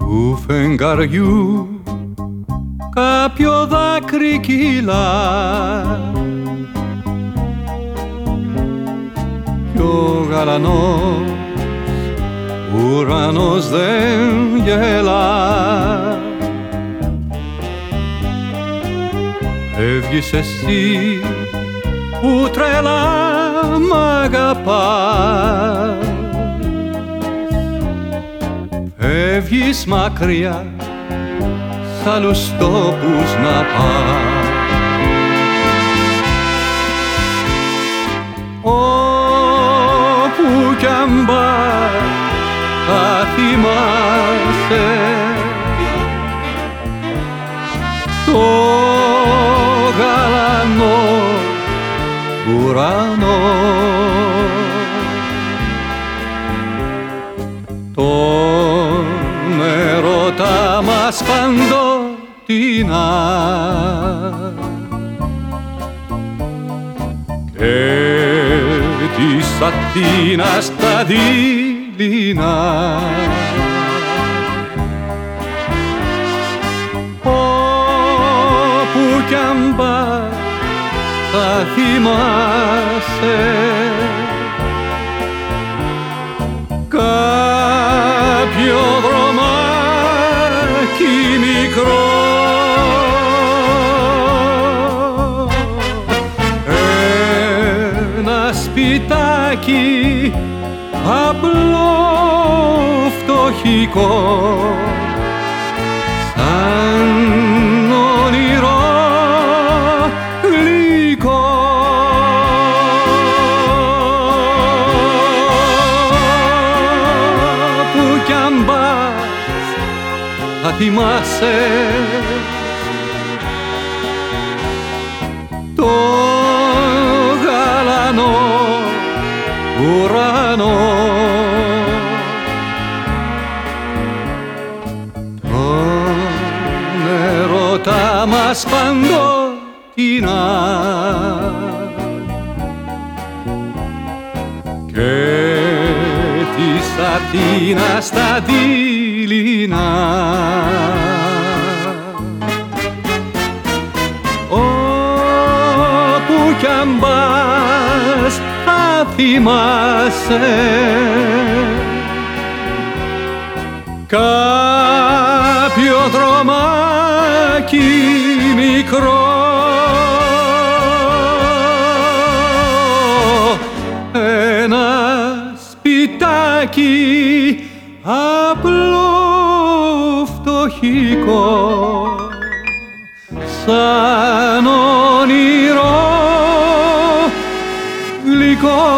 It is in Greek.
του φεγγαριού κάποιο δάκρυ κύλα κι ο γαλανός ουρανός δεν γελά. Φεύγεις εσύ που τρελά μ' αγαπάς, φεύγεις μακριά σ' άλλους τόπους να πας. Όπου κι αν πας θα θυμάσαι το γαλανό ουρανό, τον έρωτα μας παντοτινά και της Αθήνας τα δειλινά. Όπου κι αν πας θα θυμάσαι κάποιο δρομάκι μικρό, ένα σπιτάκι απλό φτωχικό, σαν όνειρο γλυκό. Που κι αν πας θα θυμάσαι το γαλανό ουρανό, τον έρωτα μας παντοτινά και της Αθήνας τα δειλινά. Όπου κι αν πας θα θυμάσαι κάποιο δρομάκι μικρό, ένα σπιτάκι απλό φτωχικό, σαν όνειρο γλυκό.